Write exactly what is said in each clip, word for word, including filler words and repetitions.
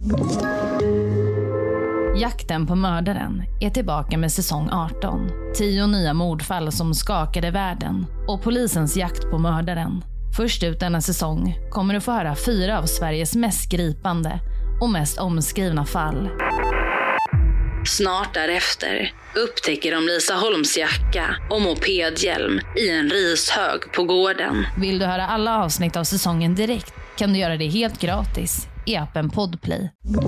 Jakten på mördaren är tillbaka med säsong arton. Tio nya mordfall som skakade världen och polisens jakt på mördaren. Först ut denna säsong kommer du få höra fyra av Sveriges mest gripande och mest omskrivna fall. Snart därefter upptäcker de Lisa Holms jacka och mopedhjälm i en rishög på gården. Vill du höra alla avsnitt av säsongen direkt kan du göra det helt gratis i appen Podplay.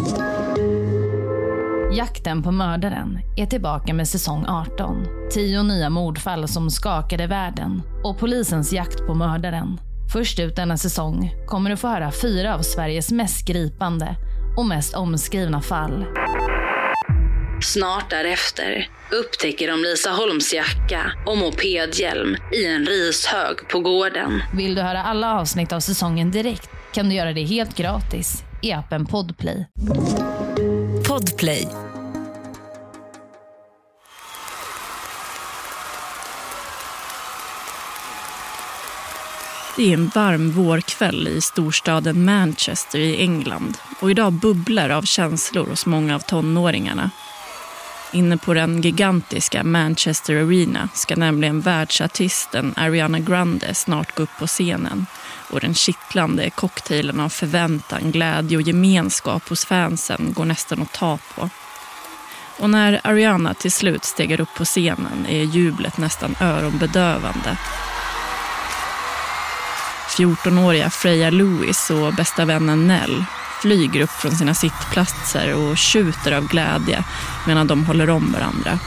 Jakten på mördaren är tillbaka med säsong arton. Tio nya mordfall som skakade världen och polisens jakt på mördaren. Först ut denna säsong kommer du få höra fyra av Sveriges mest gripande och mest omskrivna fall. Snart därefter upptäcker de Lisa Holms jacka och mopedhjälm i en rishög på gården. Vill du höra alla avsnitt av säsongen direkt kan du göra det helt gratis i appen Podplay. Podplay. Det är en varm vårkväll i storstaden Manchester i England och idag bubblar av känslor hos många av tonåringarna. Inne på den gigantiska Manchester Arena ska nämligen världsartisten Ariana Grande snart gå upp på scenen och den kittlande cocktailen av förväntan, glädje och gemenskap hos fansen går nästan att ta på. Och när Ariana till slut stegar upp på scenen är jublet nästan öronbedövande. fjortonåriga Freya Lewis och bästa vännen Nell flyger upp från sina sittplatser och tjuter av glädje medan de håller om varandra.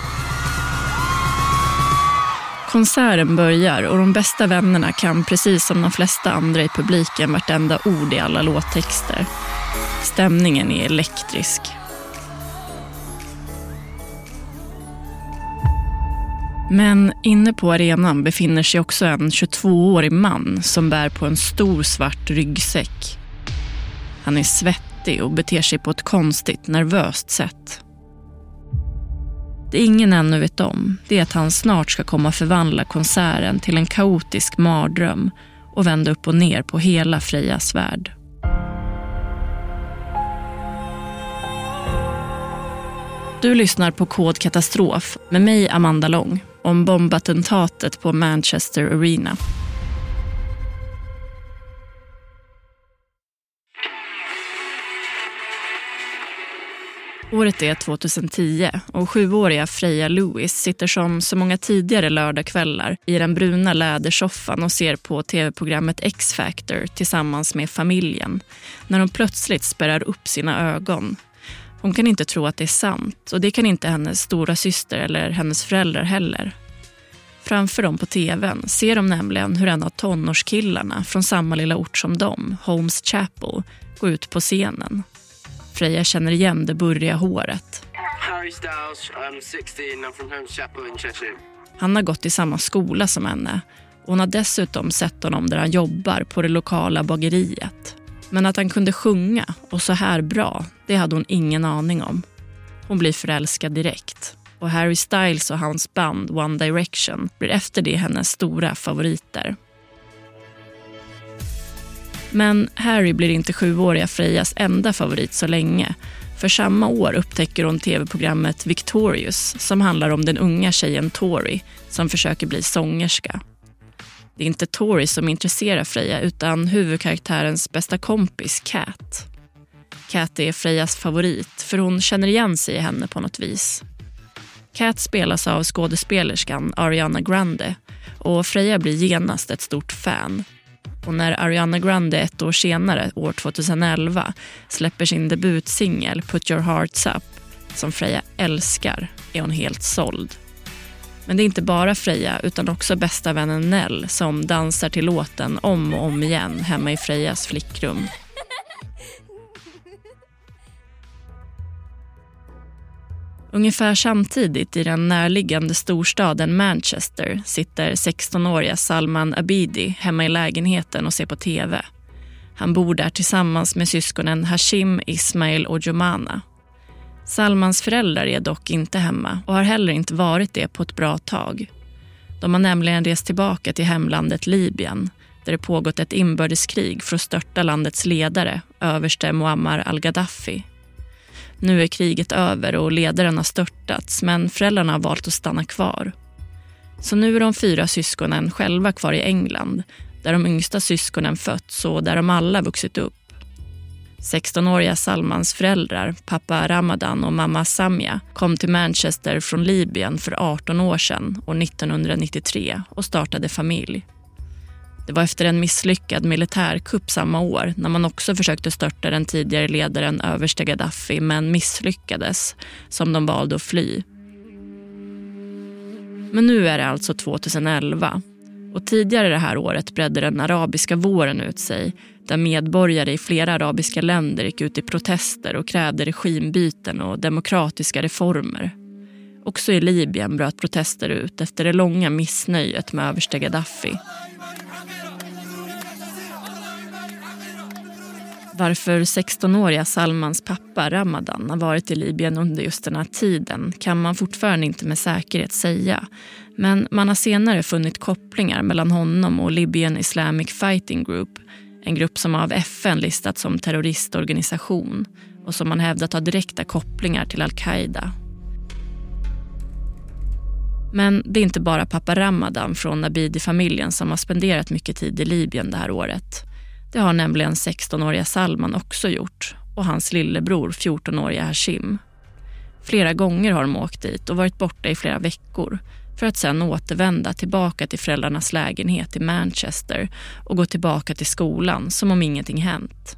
Konserten börjar och de bästa vännerna kan precis som de flesta andra i publiken vartenda ord i alla låttexter. Stämningen är elektrisk. Men inne på arenan befinner sig också en tjugotvåårig man som bär på en stor svart ryggsäck. Han är svettig och beter sig på ett konstigt, nervöst sätt. Det ingen ännu vet om, det är att han snart ska komma förvandla konserten till en kaotisk mardröm och vända upp och ner på hela Frejas värld. Du lyssnar på Kod Katastrof med mig Amanda Lång om bombattentatet på Manchester Arena. Året är tjugohundratio och sjuåriga Freya Lewis sitter som så många tidigare lördagskvällar i den bruna lädersoffan och ser på tv-programmet X-Factor tillsammans med familjen när hon plötsligt spärrar upp sina ögon. Hon kan inte tro att det är sant och det kan inte hennes stora syster eller hennes föräldrar heller. Framför dem på tvn ser de nämligen hur en av tonårskillarna från samma lilla ort som dem, Holmes Chapel, går ut på scenen. Freya känner igen det burriga håret. Harry Styles, I'm sexton, I'm from Holmes Chapel in Cheshire. Han har gått i samma skola som henne och hon har dessutom sett honom där han jobbar på det lokala bageriet. Men att han kunde sjunga och så här bra, det hade hon ingen aning om. Hon blir förälskad direkt. Och Harry Styles och hans band One Direction blir efter det hennes stora favoriter. Men Harry blir inte sjuåriga Frejas enda favorit så länge. För samma år upptäcker hon tv-programmet Victorious som handlar om den unga tjejen Tori som försöker bli sångerska. Det är inte Tori som intresserar Freja utan huvudkaraktärens bästa kompis Kat. Kat är Frejas favorit för hon känner igen sig i henne på något vis. Kat spelas av skådespelerskan Ariana Grande och Freja blir genast ett stort fan. Och när Ariana Grande ett år senare, år tjugoelva, släpper sin debutsingel Put Your Hearts Up, som Freja älskar, är hon helt såld. Men det är inte bara Freja utan också bästa vännen Nell som dansar till låten om och om igen hemma i Frejas flickrum. Ungefär samtidigt i den närliggande storstaden Manchester sitter sextonåriga Salman Abidi hemma i lägenheten och ser på tv. Han bor där tillsammans med syskonen Hashim, Ismail och Jomana. Salmans föräldrar är dock inte hemma och har heller inte varit det på ett bra tag. De har nämligen rest tillbaka till hemlandet Libyen där det pågått ett inbördeskrig för att störta landets ledare, överste Muammar al-Gaddafi. Nu är kriget över och ledaren har störtats, men föräldrarna har valt att stanna kvar. Så nu är de fyra syskonen själva kvar i England, där de yngsta syskonen fötts och där de alla vuxit upp. sextonåriga Salmans föräldrar, pappa Ramadan och mamma Samia, kom till Manchester från Libyen för arton år sedan år nittonhundranittiotre och startade familj. Det var efter en misslyckad militärkupp samma år när man också försökte störta den tidigare ledaren överste Gaddafi men misslyckades, som de valde att fly. Men nu är det alltså tjugoelva och tidigare det här året bredde den arabiska våren ut sig där medborgare i flera arabiska länder gick ut i protester och krävde regimbyten och demokratiska reformer. Också i Libyen bröt protester ut efter det långa missnöjet med överste Gaddafi. Varför sextonåriga Salmans pappa Ramadan har varit i Libyen under just den här tiden kan man fortfarande inte med säkerhet säga. Men man har senare funnit kopplingar mellan honom och Libyen Islamic Fighting Group, en grupp som av F N listats som terroristorganisation och som man hävdat har direkta kopplingar till Al-Qaida. Men det är inte bara pappa Ramadan från Nabidi-familjen som har spenderat mycket tid i Libyen det här året. Det har nämligen sextonåriga Salman också gjort och hans lillebror fjortonåriga Hashim. Flera gånger har de åkt dit och varit borta i flera veckor för att sedan återvända tillbaka till föräldrarnas lägenhet i Manchester och gå tillbaka till skolan som om ingenting hänt.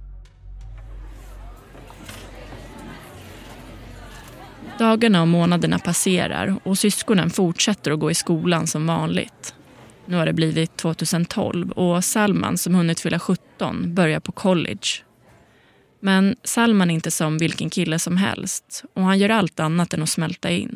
Dagarna och månaderna passerar och syskonen fortsätter att gå i skolan som vanligt. Nu har det blivit tjugotolv och Salman som hunnit fylla sjutton börjar på college. Men Salman är inte som vilken kille som helst och han gör allt annat än att smälta in.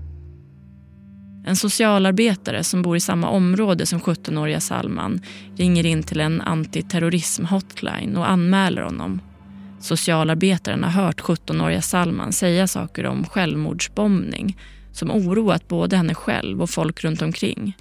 En socialarbetare som bor i samma område som sjuttonåriga Salman ringer in till en antiterrorism-hotline och anmäler honom. Socialarbetaren har hört sjuttonåriga Salman säga saker om självmordsbombning som oroat både henne själv och folk runt omkring.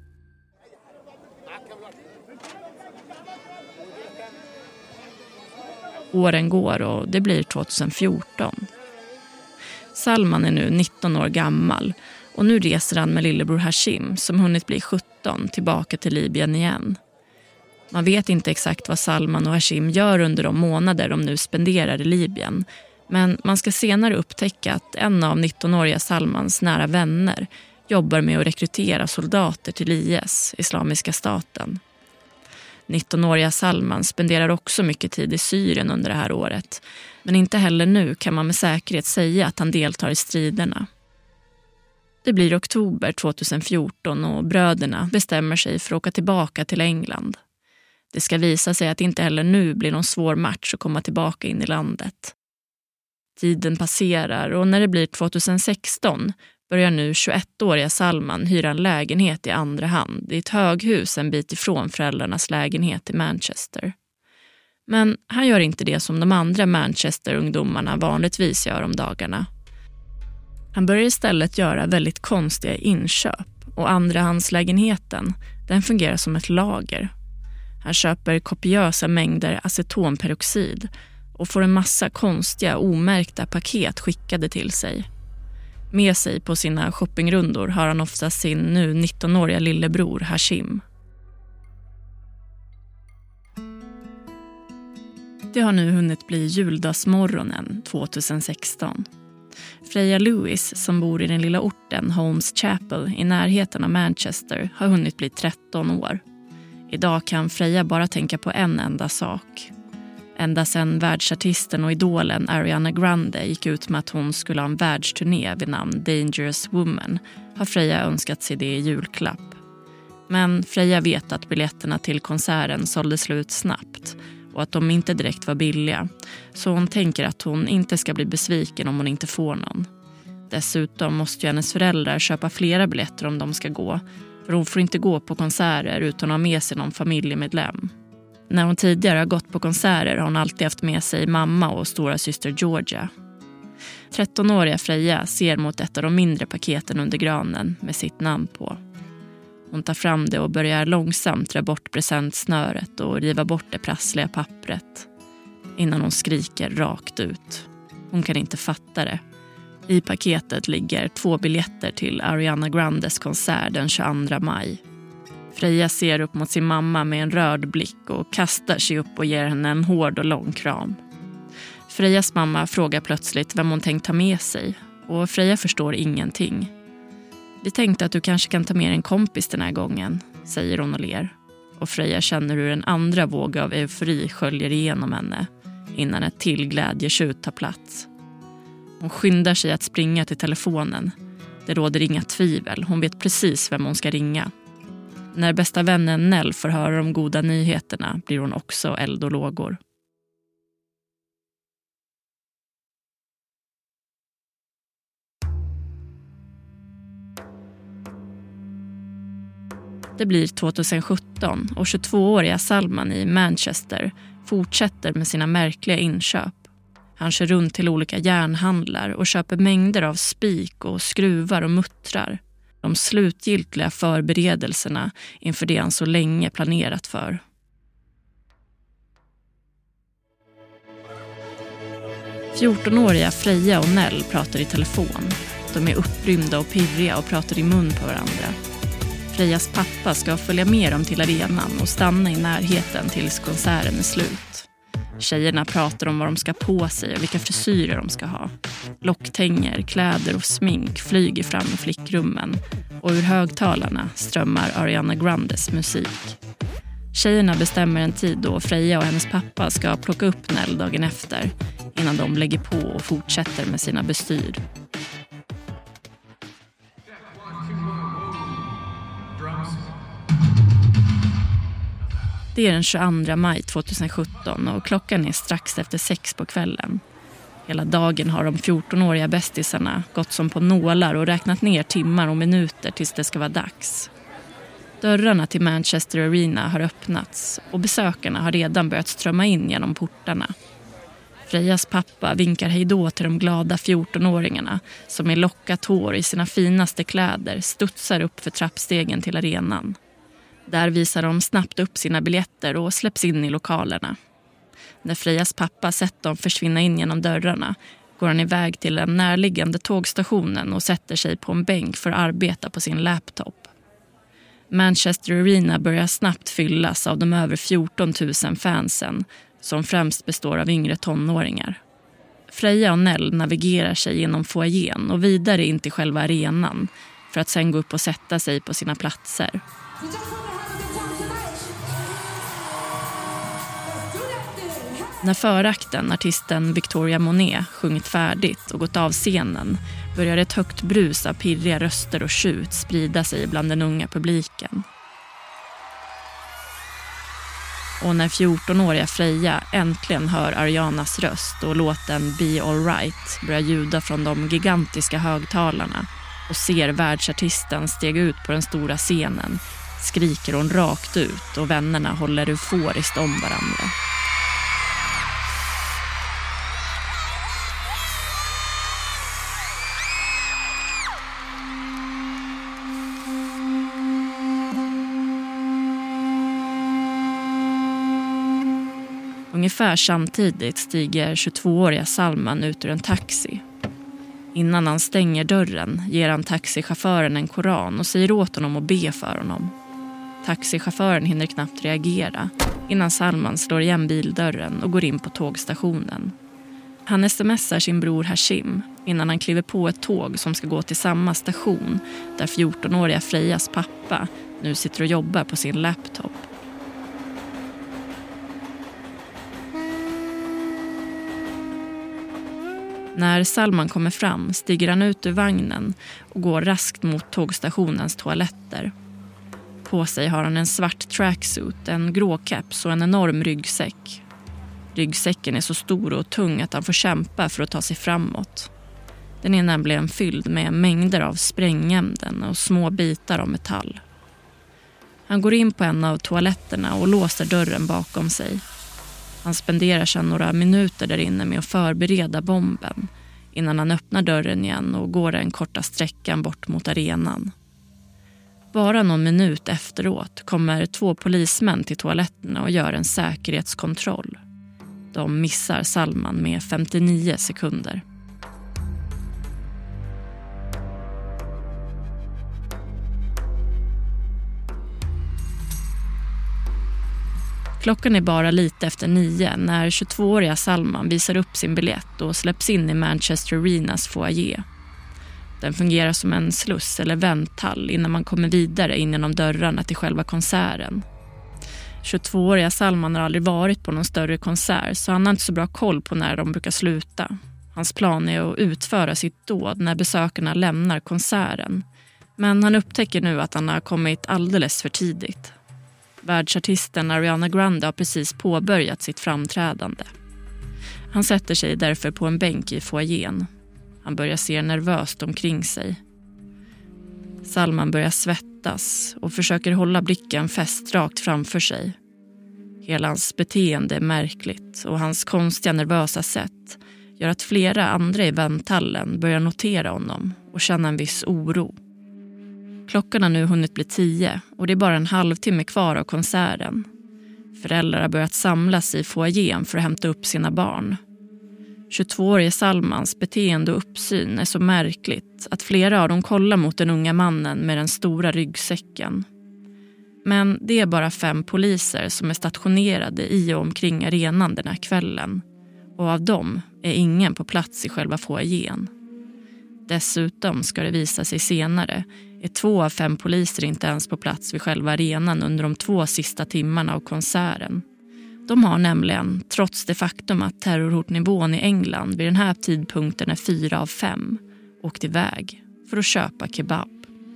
Åren går och det blir tjugofjorton. Salman är nu nitton år gammal och nu reser han med lillebror Hashim som hunnit bli sjutton tillbaka till Libyen igen. Man vet inte exakt vad Salman och Hashim gör under de månader de nu spenderar i Libyen. Men man ska senare upptäcka att en av nittonåriga Salmans nära vänner jobbar med att rekrytera soldater till I S, Islamiska staten. nittonåriga Salman spenderar också mycket tid i Syrien under det här året. Men inte heller nu kan man med säkerhet säga att han deltar i striderna. Det blir oktober tjugofjorton och bröderna bestämmer sig för att åka tillbaka till England. Det ska visa sig att inte heller nu blir någon svår match att komma tillbaka in i landet. Tiden passerar och när det blir tjugosexton börjar nu tjugoettåriga Salman hyra en lägenhet i andra hand i ett höghus en bit ifrån föräldrarnas lägenhet i Manchester. Men han gör inte det som de andra Manchester-ungdomarna vanligtvis gör om dagarna. Han börjar istället göra väldigt konstiga inköp och andrahandslägenheten, den fungerar som ett lager. Han köper kopiösa mängder acetonperoxid och får en massa konstiga, omärkta paket skickade till sig. Med sig på sina shoppingrundor har han ofta sin nu nittonåriga lillebror Hashim. Det har nu hunnit bli juldagsmorgonen tjugosexton. Freja Lewis som bor i den lilla orten Holmes Chapel i närheten av Manchester har hunnit bli tretton år. Idag kan Freja bara tänka på en enda sak. Ända sedan världsartisten och idolen Ariana Grande gick ut med att hon skulle ha en världsturné vid namn Dangerous Woman har Freja önskat sig det i julklapp. Men Freja vet att biljetterna till konserten sålde slut snabbt och att de inte direkt var billiga. Så hon tänker att hon inte ska bli besviken om hon inte får någon. Dessutom måste ju hennes föräldrar köpa flera biljetter om de ska gå. För hon får inte gå på konserter utan att ha med sig någon familjemedlem. När hon tidigare har gått på konserter har hon alltid haft med sig mamma och stora syster Georgia. trettonåriga Freja ser mot ett av de mindre paketen under granen med sitt namn på. Hon tar fram det och börjar långsamt dra bort presentsnöret och riva bort det prassliga pappret innan hon skriker rakt ut. Hon kan inte fatta det. I paketet ligger två biljetter till Ariana Grandes konsert den tjugoandra maj. Freja ser upp mot sin mamma med en rörd blick och kastar sig upp och ger henne en hård och lång kram. Frejas mamma frågar plötsligt vem hon tänkt ta med sig och Freja förstår ingenting. Vi tänkte att du kanske kan ta med en kompis den här gången, säger hon och ler. Och Freja känner hur en andra våg av eufori sköljer igenom henne innan ett till glädjetjut tar plats. Hon skyndar sig att springa till telefonen. Det råder inga tvivel, hon vet precis vem hon ska ringa. När bästa vännen Nell får höra de goda nyheterna blir hon också eld och lågor. Det blir tjugohundrasjutton och tjugotvååriga Salman i Manchester fortsätter med sina märkliga inköp. Han kör runt till olika järnhandlar och köper mängder av spik och skruvar och muttrar. De slutgiltiga förberedelserna inför det han så länge planerat för. fjortonåriga Freja och Nell pratar i telefon. De är upprymda och pirriga och pratar i mun på varandra. Frejas pappa ska följa med dem till arenan och stanna i närheten tills konserten är slut. Tjejerna pratar om vad de ska på sig och vilka frisyrer de ska ha. Locktänger, kläder och smink flyger fram i flickrummen och ur högtalarna strömmar Ariana Grandes musik. Tjejerna bestämmer en tid då Freja och hennes pappa ska plocka upp Nell dagen efter innan de lägger på och fortsätter med sina bestyr. Det är den tjugoandra maj tjugohundrasjutton och klockan är strax efter sex på kvällen. Hela dagen har de fjortonåriga bästisarna gått som på nålar och räknat ner timmar och minuter tills det ska vara dags. Dörrarna till Manchester Arena har öppnats och besökarna har redan börjat strömma in genom portarna. Frejas pappa vinkar hejdå till de glada fjortonåringarna som med lockat hår i sina finaste kläder studsar upp för trappstegen till arenan. Där visar de snabbt upp sina biljetter och släpps in i lokalerna. När Frejas pappa sett dem försvinna in genom dörrarna går han iväg till den närliggande tågstationen och sätter sig på en bänk för att arbeta på sin laptop. Manchester Arena börjar snabbt fyllas av de över fjorton tusen fansen som främst består av yngre tonåringar. Freja och Nell navigerar sig genom foajén och vidare in till själva arenan för att sen gå upp och sätta sig på sina platser. När förakten, artisten Victoria Monet, sjungit färdigt och gått av scenen börjar ett högt brus av pirriga röster och tjut sprida sig bland den unga publiken. Och när fjortonåriga Freja äntligen hör Arianas röst och låten Be All Right börjar ljuda från de gigantiska högtalarna och ser världsartisten stega ut på den stora scenen skriker hon rakt ut och vännerna håller euforiskt om varandra. Ungefär samtidigt stiger tjugotvååriga Salman ut ur en taxi. Innan han stänger dörren ger han taxichauffören en koran och säger åt honom att be för honom. Taxichauffören hinner knappt reagera innan Salman slår igen bildörren och går in på tågstationen. Han smsar sin bror Hashim innan han kliver på ett tåg som ska gå till samma station där fjortonåriga Frejas pappa nu sitter och jobbar på sin laptop. När Salman kommer fram stiger han ut ur vagnen och går raskt mot tågstationens toaletter. På sig har han en svart tracksuit, en grå caps och en enorm ryggsäck. Ryggsäcken är så stor och tung att han får kämpa för att ta sig framåt. Den är nämligen fylld med mängder av sprängämnen och små bitar av metall. Han går in på en av toaletterna och låser dörren bakom sig. Han spenderar sedan några minuter där inne med att förbereda bomben innan han öppnar dörren igen och går den korta sträckan bort mot arenan. Bara någon minut efteråt kommer två polismän till toaletterna och gör en säkerhetskontroll. De missar Salman med femtionio sekunder. Klockan är bara lite efter nio när tjugotvååriga Salman visar upp sin biljett och släpps in i Manchester Arenas foyer. Den fungerar som en sluss eller vänthall innan man kommer vidare in genom dörrarna till själva konserten. tjugotvååriga Salman har aldrig varit på någon större konsert så han har inte så bra koll på när de brukar sluta. Hans plan är att utföra sitt dåd när besökarna lämnar konserten. Men han upptäcker nu att han har kommit alldeles för tidigt. Världsartisten Ariana Grande har precis påbörjat sitt framträdande. Han sätter sig därför på en bänk i foajén. Han börjar se nervöst omkring sig. Salman börjar svettas och försöker hålla blicken fäst rakt framför sig. Hela hans beteende är märkligt och hans konstiga nervösa sätt gör att flera andra i vänthallen börjar notera honom och känna en viss oro. Klockan har nu hunnit bli tio och det är bara en halvtimme kvar av konserten. Föräldrar har börjat samlas i foajén för att hämta upp sina barn. tjugotvåårige Salmans beteende och uppsyn är så märkligt att flera av dem kollar mot den unga mannen med den stora ryggsäcken. Men det är bara fem poliser som är stationerade i och omkring arenan den här kvällen. Och av dem är ingen på plats i själva foajén. Dessutom ska det visa sig senare är två av fem poliser inte ens på plats vid själva arenan under de två sista timmarna av konserten. De har nämligen, trots det faktum att terrorhotnivån i England vid den här tidpunkten är fyra av fem, åkt iväg för att köpa kebab.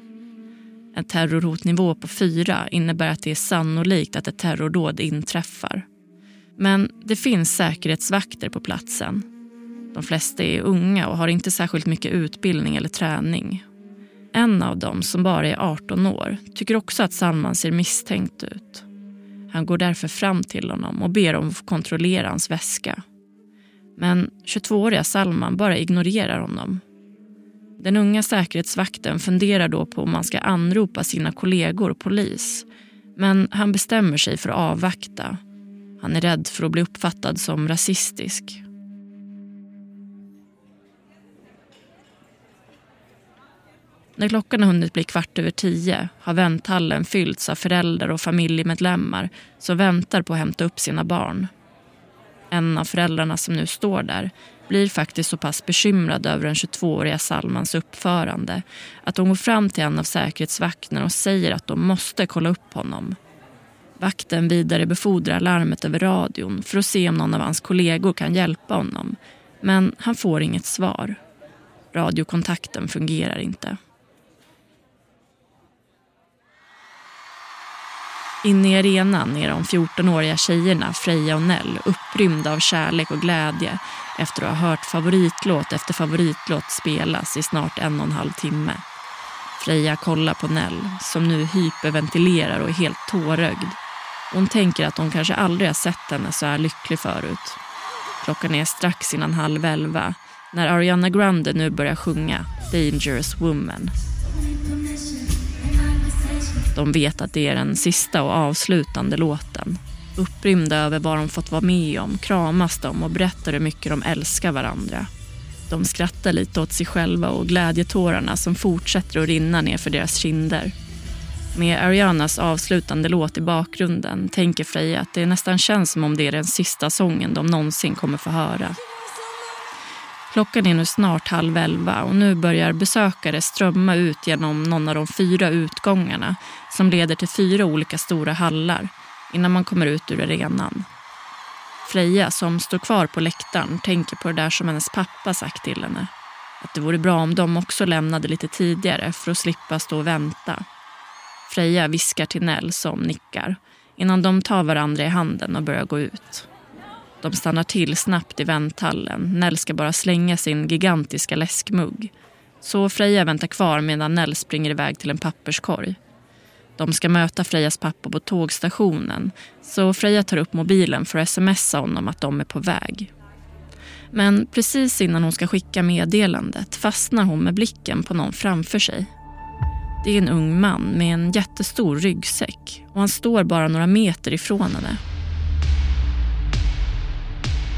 En terrorhotnivå på fyra innebär att det är sannolikt att ett terrordåd inträffar. Men det finns säkerhetsvakter på platsen. De flesta är unga och har inte särskilt mycket utbildning eller träning. En av dem, som bara är arton år, tycker också att Salman ser misstänkt ut. Han går därför fram till honom och ber om att få kontrollera hans väska. Men tjugotvååriga Salman bara ignorerar honom. Den unga säkerhetsvakten funderar då på om man ska anropa sina kollegor och polis. Men han bestämmer sig för att avvakta. Han är rädd för att bli uppfattad som rasistisk. När klockan har hunnit bli kvart över tio har vänthallen fyllts av föräldrar och familjemedlemmar som väntar på att hämta upp sina barn. En av föräldrarna som nu står där blir faktiskt så pass bekymrad över den tjugotvååriga Salmans uppförande att de går fram till en av säkerhetsvakterna och säger att de måste kolla upp honom. Vakten vidare befordrar larmet över radion för att se om någon av hans kollegor kan hjälpa honom, men han får inget svar. Radiokontakten fungerar inte. Inne i arenan är de fjortonåriga tjejerna Freja och Nell upprymda av kärlek och glädje efter att ha hört favoritlåt efter favoritlåt spelas i snart en och en halv timme. Freja kollar på Nell som nu hyperventilerar och är helt tårögd. Hon tänker att hon kanske aldrig har sett henne så här lycklig förut. Klockan är strax innan halv elva när Ariana Grande nu börjar sjunga Dangerous Woman. De vet att det är den sista och avslutande låten. Upprymda över vad de fått vara med om, kramas de och berättar hur mycket de älskar varandra. De skrattar lite åt sig själva och glädjetårarna som fortsätter att rinna ner för deras kinder. Med Arianas avslutande låt i bakgrunden tänker Freja att det nästan känns som om det är den sista sången de någonsin kommer få höra. Klockan är nu snart halv elva och nu börjar besökare strömma ut genom någon av de fyra utgångarna som leder till fyra olika stora hallar innan man kommer ut ur arenan. Freja som står kvar på läktaren tänker på det där som hennes pappa sagt till henne. Att det vore bra om de också lämnade lite tidigare för att slippa stå och vänta. Freja viskar till Nell som nickar innan de tar varandra i handen och börjar gå ut. De stannar till snabbt i vänthallen. Nell ska bara slänga sin gigantiska läskmugg. Så Freja väntar kvar medan Nell springer iväg till en papperskorg. De ska möta Frejas pappa på tågstationen. Så Freja tar upp mobilen för att smsa honom att de är på väg. Men precis innan hon ska skicka meddelandet fastnar hon med blicken på någon framför sig. Det är en ung man med en jättestor ryggsäck och han står bara några meter ifrån henne.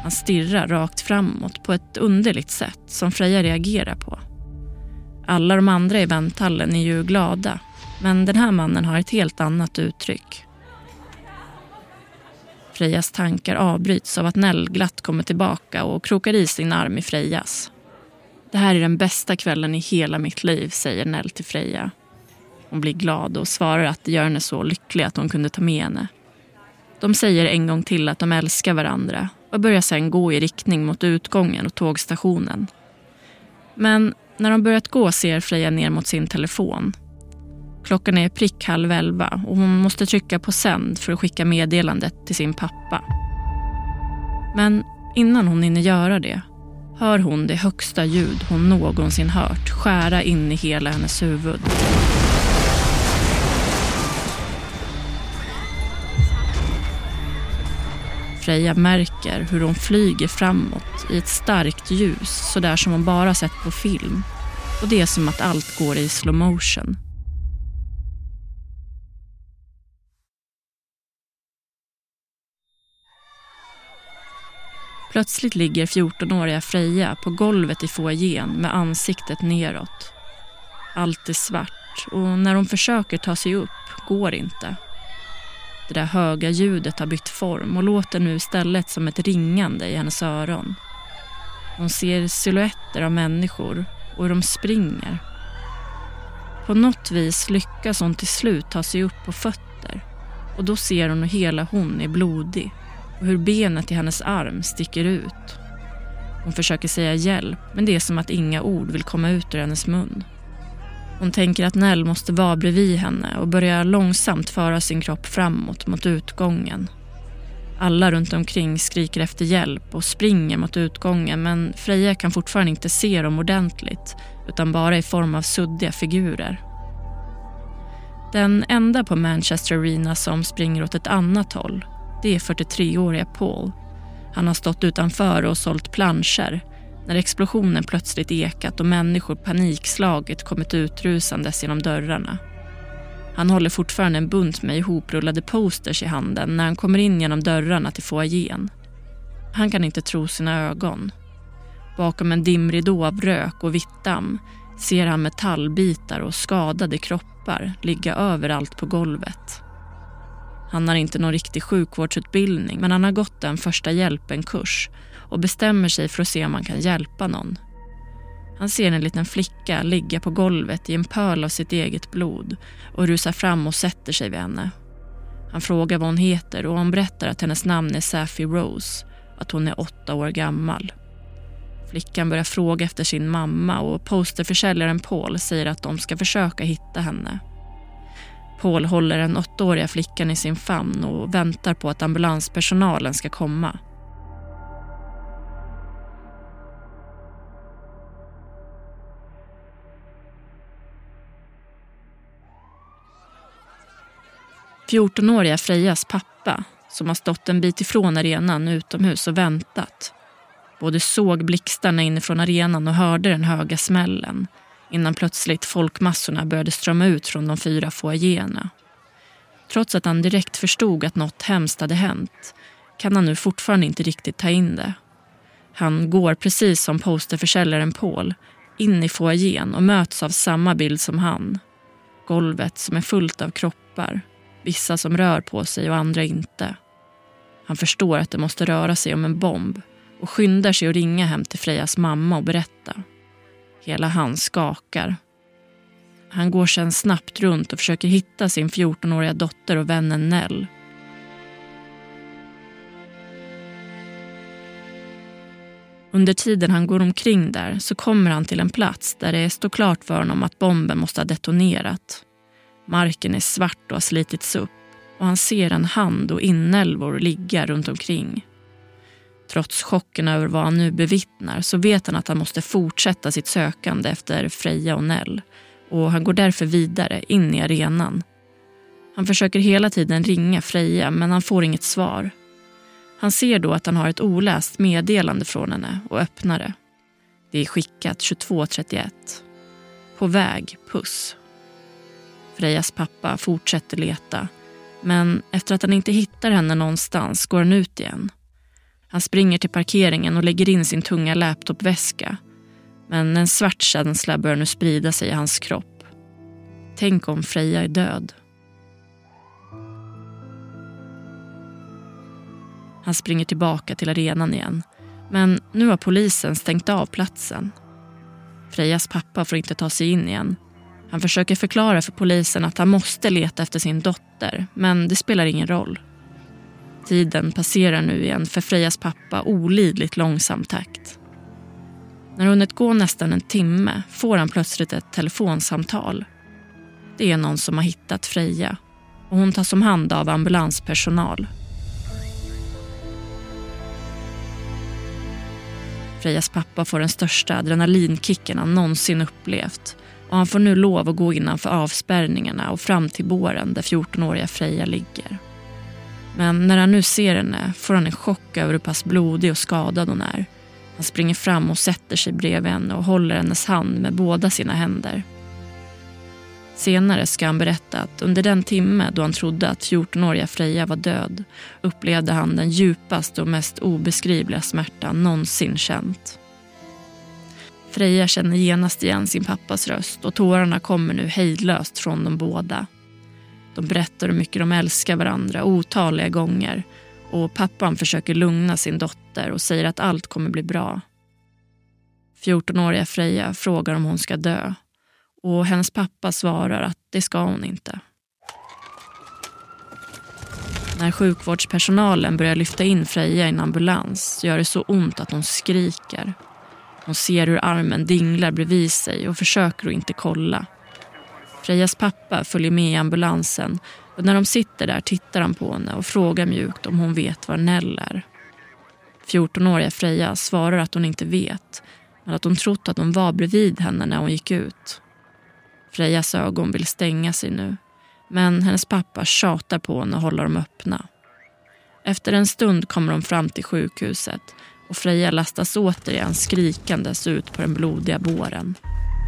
Han stirrar rakt framåt på ett underligt sätt som Freja reagerar på. Alla de andra i vänthallen är ju glada, men den här mannen har ett helt annat uttryck. Frejas tankar avbryts av att Nell glatt kommer tillbaka och krokar i sin arm i Frejas. Det här är den bästa kvällen i hela mitt liv, säger Nell till Freja. Hon blir glad och svarar att det gör henne så lycklig att hon kunde ta med henne. De säger en gång till att de älskar varandra och börjar sedan gå i riktning mot utgången och tågstationen. Men när de börjat gå ser Freja ner mot sin telefon. Klockan är prick halv elva och hon måste trycka på sänd för att skicka meddelandet till sin pappa. Men innan hon hinner göra det hör hon det högsta ljud hon någonsin hört skära in i hela hennes huvud. Freja märker hur hon flyger framåt i ett starkt ljus så där som hon bara sett på film. Och det är som att allt går i slow motion. Plötsligt ligger fjortonåriga Freja på golvet i foajén med ansiktet neråt. Allt är svart och när hon försöker ta sig upp går inte. Det där höga ljudet har bytt form och låter nu istället som ett ringande i hennes öron. Hon ser silhuetter av människor och de springer. På något vis lyckas hon till slut ta sig upp på fötter och då ser hon hur hela hon är blodig och hur benet i hennes arm sticker ut. Hon försöker säga hjälp, men det är som att inga ord vill komma ut ur hennes mun. Hon tänker att Nell måste vara bredvid henne och börjar långsamt föra sin kropp framåt mot utgången. Alla runt omkring skriker efter hjälp och springer mot utgången, men Freja kan fortfarande inte se dem ordentligt utan bara i form av suddiga figurer. Den enda på Manchester Arena som springer åt ett annat håll, det är fyrtiotreåriga Paul. Han har stått utanför och sålt planscher när explosionen plötsligt ekat och människor panikslaget kommit utrusandes genom dörrarna. Han håller fortfarande en bunt med ihoprullade posters i handen när han kommer in genom dörrarna till foajén. Han kan inte tro sina ögon. Bakom en dimridå av rök och vitt damm ser han metallbitar och skadade kroppar ligga överallt på golvet. Han har inte någon riktig sjukvårdsutbildning, men han har gått en första hjälpen-kurs och bestämmer sig för att se om man kan hjälpa någon. Han ser en liten flicka ligga på golvet i en pöl av sitt eget blod och rusar fram och sätter sig vid henne. Han frågar vad hon heter och hon berättar att hennes namn är Safi Rose, att hon är åtta år gammal. Flickan börjar fråga efter sin mamma och posterförsäljaren Paul säger att de ska försöka hitta henne. Paul håller den åttaåriga flickan i sin famn och väntar på att ambulanspersonalen ska komma. fjortonåriga Frejas pappa, som har stått en bit ifrån arenan utomhus och väntat, både såg blixtarna inifrån arenan och hörde den höga smällen innan plötsligt folkmassorna började strömma ut från de fyra foajéerna. Trots att han direkt förstod att något hemskt hade hänt kan han nu fortfarande inte riktigt ta in det. Han går precis som posterförsäljaren Paul in i foajén och möts av samma bild som han. Golvet som är fullt av kroppar, vissa som rör på sig och andra inte. Han förstår att det måste röra sig om en bomb och skyndar sig att ringa hem till Frejas mamma och berätta. Hela han skakar. Han går sedan snabbt runt och försöker hitta sin fjortonåriga dotter och vännen Nell. Under tiden han går omkring där så kommer han till en plats där det står klart för honom att bomben måste ha detonerat. Marken är svart och har slitits upp och han ser en hand och inälvor ligga runt omkring. Trots chocken över vad han nu bevittnar så vet han att han måste fortsätta sitt sökande efter Freja och Nell och han går därför vidare in i arenan. Han försöker hela tiden ringa Freja men han får inget svar. Han ser då att han har ett oläst meddelande från henne och öppnar det. Det är skickat tjugotvå trettioett. På väg, puss. Frejas pappa fortsätter leta, men efter att han inte hittar henne någonstans går han ut igen. Han springer till parkeringen och lägger in sin tunga laptopväska. Men en svart känsla börjar nu sprida sig i hans kropp. Tänk om Freja är död. Han springer tillbaka till arenan igen. Men nu har polisen stängt av platsen. Frejas pappa får inte ta sig in igen. Han försöker förklara för polisen att han måste leta efter sin dotter, men det spelar ingen roll. Tiden passerar nu igen för Frejas pappa olidligt långsam takt. När hunnit gå nästan en timme får han plötsligt ett telefonsamtal. Det är någon som har hittat Freja och hon tas om hand av ambulanspersonal. Frejas pappa får den största adrenalinkicken han någonsin upplevt och han får nu lov att gå innanför avspärrningarna och fram till båren där fjortonåriga Freja ligger. Men när han nu ser henne får han en chock över hur pass blodig och skadad hon är. Han springer fram och sätter sig bredvid henne och håller hennes hand med båda sina händer. Senare ska han berätta att under den timme då han trodde att fjortonåriga Freja var död upplevde han den djupaste och mest obeskrivliga smärtan någonsin känt. Freja känner genast igen sin pappas röst och tårarna kommer nu hejdlöst från de båda. De berättar hur mycket de älskar varandra otaliga gånger och pappan försöker lugna sin dotter och säger att allt kommer bli bra. fjortonåriga Freja frågar om hon ska dö och hennes pappa svarar att det ska hon inte. När sjukvårdspersonalen börjar lyfta in Freja i en ambulans gör det så ont att hon skriker. Hon ser hur armen dinglar bredvid sig och försöker att inte kolla. Frejas pappa följer med i ambulansen och när de sitter där tittar han på henne och frågar mjukt om hon vet var Nell är. fjortonåriga Freja svarar att hon inte vet, men att hon trott att hon var bredvid henne när hon gick ut. Frejas ögon vill stänga sig nu, men hennes pappa tjatar på henne och håller dem öppna. Efter en stund kommer de fram till sjukhuset och Freja lastas återigen skrikandes ut på den blodiga båren.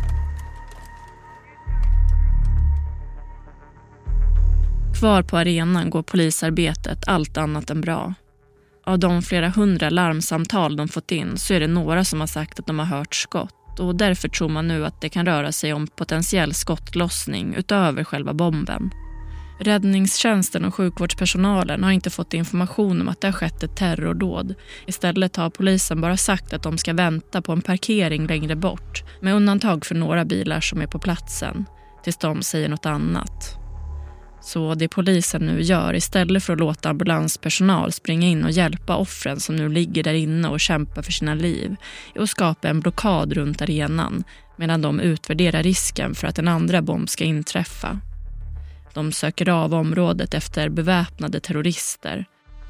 Kvar på arenan går polisarbetet allt annat än bra. Av de flera hundra larmsamtal de fått in så är det några som har sagt att de har hört skott och därför tror man nu att det kan röra sig om potentiell skottlossning utöver själva bomben. Räddningstjänsten och sjukvårdspersonalen har inte fått information om att det har skett ett terrordåd. Istället har polisen bara sagt att de ska vänta på en parkering längre bort med undantag för några bilar som är på platsen tills de säger något annat. Så det polisen nu gör istället för att låta ambulanspersonal springa in och hjälpa offren som nu ligger där inne och kämpar för sina liv är att skapa en blockad runt arenan medan de utvärderar risken för att en andra bomb ska inträffa. De söker av området efter beväpnade terrorister.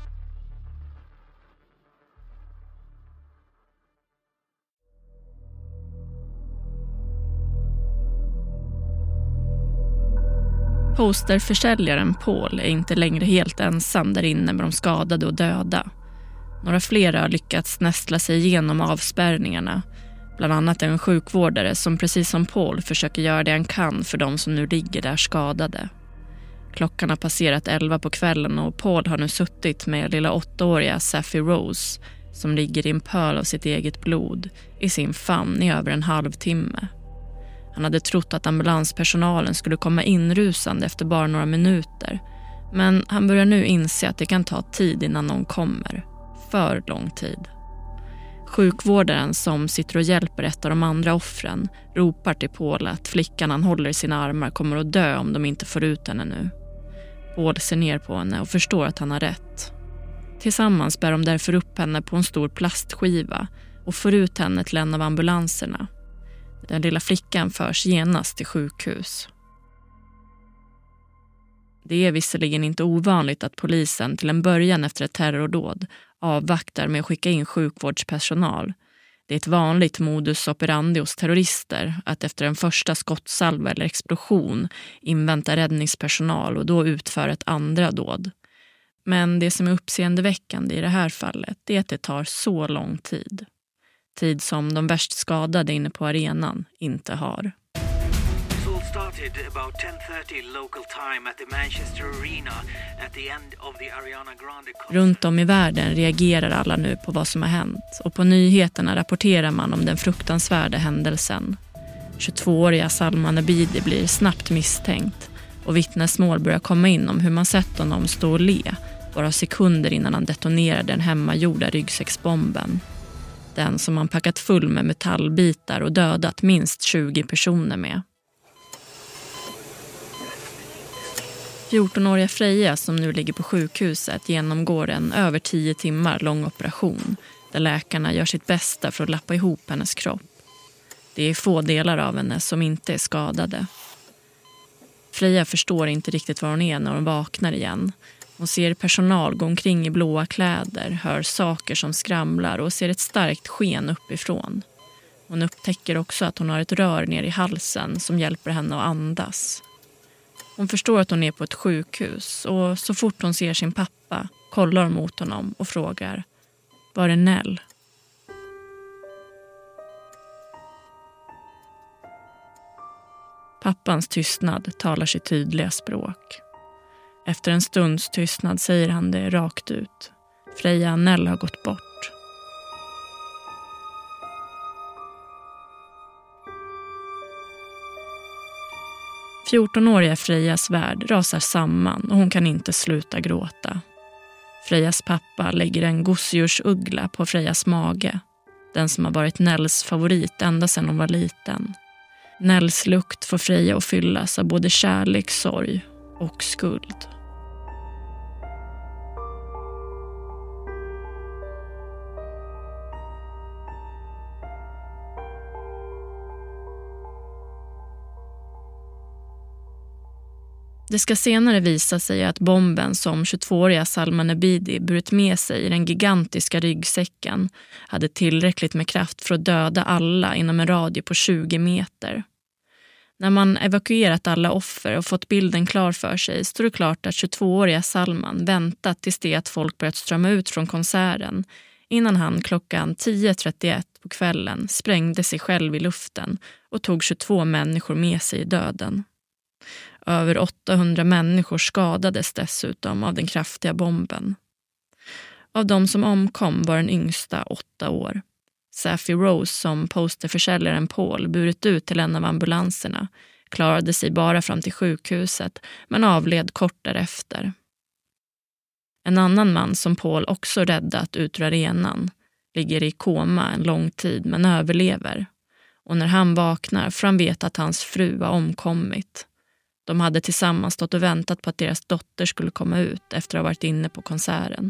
Posterförsäljaren Paul är inte längre helt ensam där inne med de skadade och döda. Några flera har lyckats nästla sig igenom avspärrningarna. Bland annat en sjukvårdare som precis som Paul försöker göra det han kan för de som nu ligger där skadade. Klockan har passerat elva på kvällen och Paul har nu suttit med lilla åttaåriga Saffy Rose som ligger i en pöl av sitt eget blod i sin famn i över en halvtimme. Han hade trott att ambulanspersonalen skulle komma inrusande efter bara några minuter. Men han börjar nu inse att det kan ta tid innan någon kommer. För lång tid. Sjukvårdaren som sitter och hjälper ett av de andra offren ropar till Paul att flickan han håller i sina armar kommer att dö om de inte får ut henne nu. Paul ser ner på henne och förstår att han har rätt. Tillsammans bär de därför upp henne på en stor plastskiva och får ut henne till en av ambulanserna. Den lilla flickan förs genast till sjukhus. Det är visserligen inte ovanligt att polisen till en början efter ett terrordåd avvaktar med att skicka in sjukvårdspersonal. Det är ett vanligt modus operandi hos terrorister att efter en första skottsalva eller explosion invänta räddningspersonal och då utföra ett andra dåd. Men det som är uppseendeväckande i det här fallet är att det tar så lång tid. Tid som de värst skadade inne på arenan inte har. Assault started started about ten thirty local time at the Manchester Arena at the end of the Ariana Grande concert. Runt om i världen reagerar alla nu på vad som har hänt och på nyheterna rapporterar man om den fruktansvärda händelsen. tjugotvååriga Salman Abidi blir snabbt misstänkt och vittnesmål börjar komma in om hur man sett honom stå och le bara sekunder innan han detonerade den hemmagjorda ryggsäcksbomben. Den som man packat full med metallbitar och dödat minst tjugo personer med. fjortonåriga Freja som nu ligger på sjukhuset genomgår en över tio timmar lång operation där läkarna gör sitt bästa för att lappa ihop hennes kropp. Det är få delar av henne som inte är skadade. Freja förstår inte riktigt var hon är när hon vaknar igen. Hon ser personal gå omkring i blåa kläder, hör saker som skramlar och ser ett starkt sken uppifrån. Hon upptäcker också att hon har ett rör ner i halsen som hjälper henne att andas. Hon förstår att hon är på ett sjukhus och så fort hon ser sin pappa kollar hon mot honom och frågar: var är Nell? Pappans tystnad talar sitt tydliga språk. Efter en stunds tystnad säger han det rakt ut. Freja, Nell har gått bort. fjortonåriga Frejas värld rasar samman och hon kan inte sluta gråta. Frejas pappa lägger en gosedjursuggla på Frejas mage. Den som har varit Nells favorit ända sedan hon var liten. Nells lukt får Freja att fyllas av både kärlek, sorg och skuld. Det ska senare visa sig att bomben som tjugotvååriga Salman Abidi burit med sig i den gigantiska ryggsäcken hade tillräckligt med kraft för att döda alla inom en radie på tjugo meter. När man evakuerat alla offer och fått bilden klar för sig står det klart att tjugotvååriga Salman väntat tills det att folk börjat strömma ut från konserten innan han klockan tio trettioett på kvällen sprängde sig själv i luften och tog tjugotvå människor med sig i döden. Över åttahundra människor skadades dessutom av den kraftiga bomben. Av de som omkom var den yngsta åtta år. Safi Rose, som posterförsäljaren Paul burit ut till en av ambulanserna, klarade sig bara fram till sjukhuset men avled kort därefter. En annan man som Paul också räddat ut ur arenan ligger i koma en lång tid men överlever. Och när han vaknar får han veta att hans fru var omkommit. De hade tillsammans stått och väntat på att deras dotter skulle komma ut efter att ha varit inne på konserten.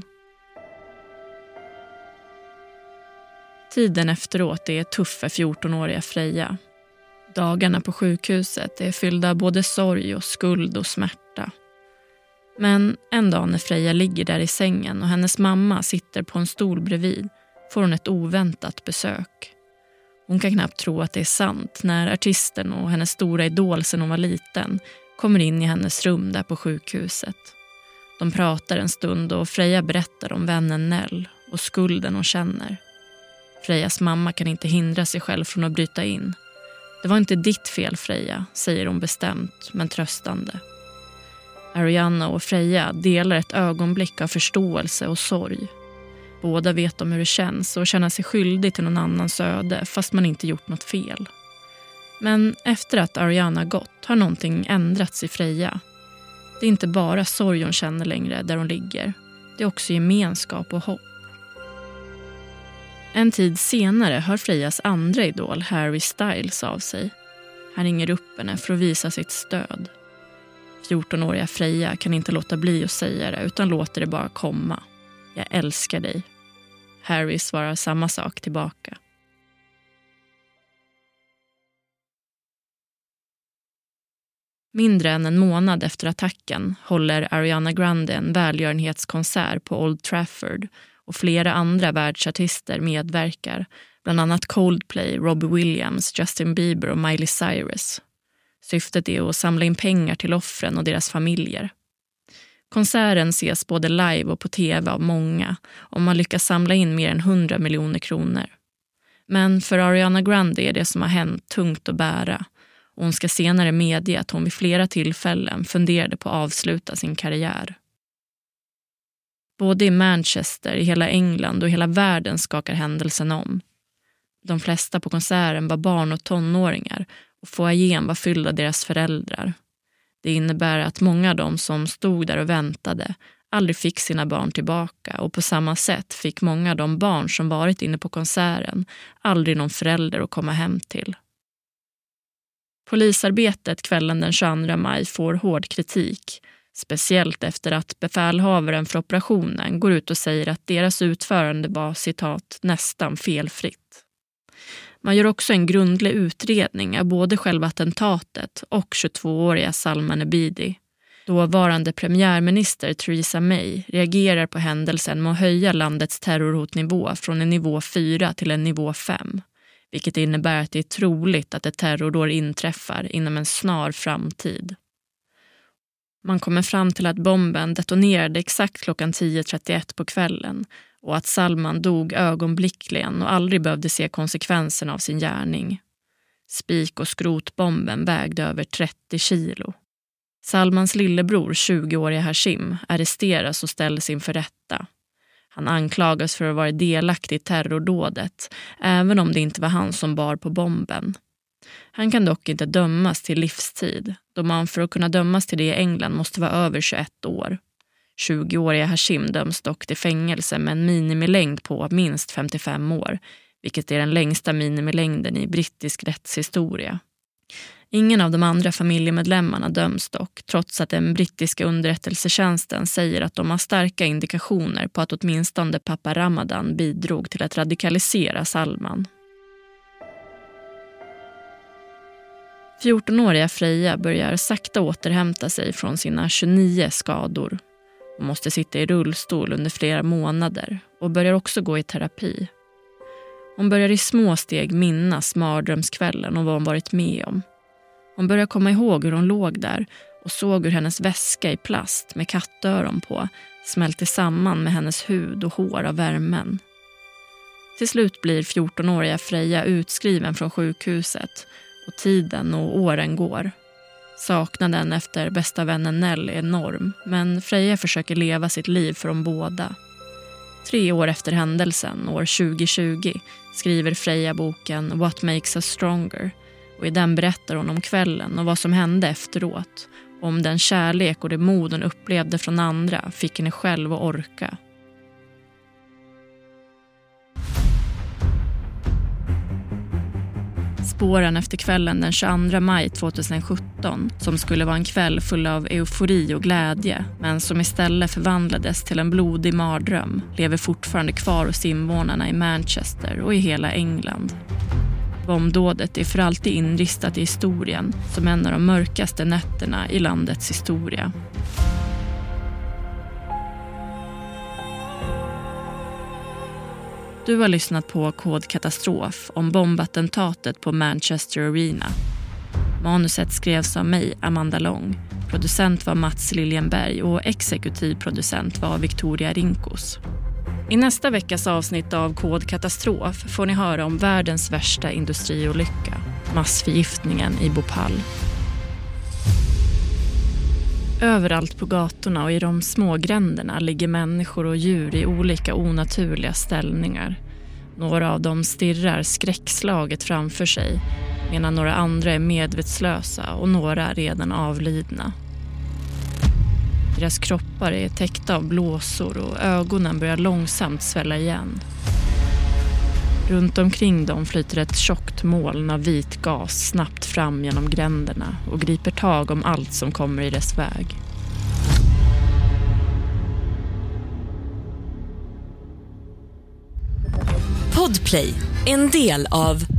Tiden efteråt är tuff för fjortonåriga Freja. Dagarna på sjukhuset är fyllda av både sorg och skuld och smärta. Men en dag när Freja ligger där i sängen och hennes mamma sitter på en stol bredvid får hon ett oväntat besök. Hon kan knappt tro att det är sant när artisten och hennes stora idol sedan hon var liten kommer in i hennes rum där på sjukhuset. De pratar en stund och Freja berättar om vännen Nell och skulden hon känner. Frejas mamma kan inte hindra sig själv från att bryta in. Det var inte ditt fel, Freja, säger hon bestämt men tröstande. Ariana och Freja delar ett ögonblick av förståelse och sorg. Båda vet om hur det känns och känner sig skyldig till någon annans öde fast man inte gjort något fel. Men efter att Ariana gått har någonting ändrats i Freja. Det är inte bara sorg hon känner längre där hon ligger. Det är också gemenskap och hopp. En tid senare hör Frejas andra idol Harry Styles av sig. Han ringer upp henne för att visa sitt stöd. fjortonåriga Freja kan inte låta bli att säga det utan låter det bara komma. Jag älskar dig. Harry svarar samma sak tillbaka. Mindre än en månad efter attacken håller Ariana Grande en välgörenhetskonsert på Old Trafford och flera andra världsartister medverkar, bland annat Coldplay, Robbie Williams, Justin Bieber och Miley Cyrus. Syftet är att samla in pengar till offren och deras familjer. Konserten ses både live och på tv av många och man lyckas samla in mer än hundra miljoner kronor. Men för Ariana Grande är det som har hänt tungt att bära och hon ska senare medge att hon vid flera tillfällen funderade på att avsluta sin karriär. Både i Manchester, i hela England och hela världen skakar händelsen om. De flesta på konserten var barn och tonåringar och foajén var fylld av deras föräldrar. Det innebär att många av dem som stod där och väntade aldrig fick sina barn tillbaka, och på samma sätt fick många av de barn som varit inne på konserten aldrig någon förälder att komma hem till. Polisarbetet kvällen den tjugoandra maj får hård kritik, speciellt efter att befälhavaren för operationen går ut och säger att deras utförande var, citat, nästan felfritt. Man gör också en grundlig utredning av både själva attentatet och tjugotvååriga Salman Abidi. Dåvarande premiärminister Theresa May reagerar på händelsen med att höja landets terrorhotnivå från en nivå fyra till en nivå fem, vilket innebär att det är troligt att ett terrordåd inträffar inom en snar framtid. Man kommer fram till att bomben detonerade exakt klockan tio trettioett på kvällen och att Salman dog ögonblickligen och aldrig behövde se konsekvenserna av sin gärning. Spik- och skrotbomben vägde över trettio kilo. Salmans lillebror, tjugoåriga Hashim, arresteras och ställs inför rätta. Han anklagas för att vara delaktig i terrordådet, även om det inte var han som bar på bomben. Han kan dock inte dömas till livstid, då man för att kunna dömas till det i England måste vara över tjugoett år. tjugoåriga Hashim döms dock till fängelse med en minimilängd på minst femtiofem år, vilket är den längsta minimilängden i brittisk rättshistoria. Ingen av de andra familjemedlemmarna döms dock, trots att den brittiska underrättelsetjänsten säger att de har starka indikationer på att åtminstone pappa Ramadan bidrog till att radikalisera Salman. fjortonåriga Freja börjar sakta återhämta sig från sina tjugonio skador. Hon måste sitta i rullstol under flera månader och börjar också gå i terapi. Hon börjar i små steg minnas mardrömskvällen och vad hon varit med om. Hon börjar komma ihåg hur hon låg där och såg hur hennes väska i plast med kattöron på smälte samman med hennes hud och hår av värmen. Till slut blir fjortonåriga Freja utskriven från sjukhuset och tiden och åren går. Saknaden efter bästa vännen Nell är enorm, men Freja försöker leva sitt liv för dem båda. Tre år efter händelsen, år tjugohundratjugo, skriver Freja boken What Makes Us Stronger, och i den berättar hon om kvällen och vad som hände efteråt. Om den kärlek och det mod hon upplevde från andra fick henne själv att orka. Spåren efter kvällen den tjugoandra maj tjugohundrasjutton, som skulle vara en kväll full av eufori och glädje, men som istället förvandlades till en blodig mardröm, lever fortfarande kvar hos invånarna i Manchester och i hela England. Bombdådet är för alltid inristat i historien som en av de mörkaste nätterna i landets historia. Du har lyssnat på Kod Katastrof om bombattentatet på Manchester Arena. Manuset skrevs av mig, Amanda Lång. Producent var Mats Liljenberg och exekutiv producent var Victoria Rinkos. I nästa veckas avsnitt av Kod Katastrof får ni höra om världens värsta industriolycka, massförgiftningen i Bhopal. Överallt på gatorna och i de små gränderna ligger människor och djur i olika onaturliga ställningar. Några av dem stirrar skräckslaget framför sig, medan några andra är medvetslösa och några redan avlidna. Deras kroppar är täckta av blåsor och ögonen börjar långsamt svälla igen. Runt omkring dem flyter ett tjockt moln av vit gas snabbt fram genom gränderna och griper tag om allt som kommer i dess väg. Podplay, en del av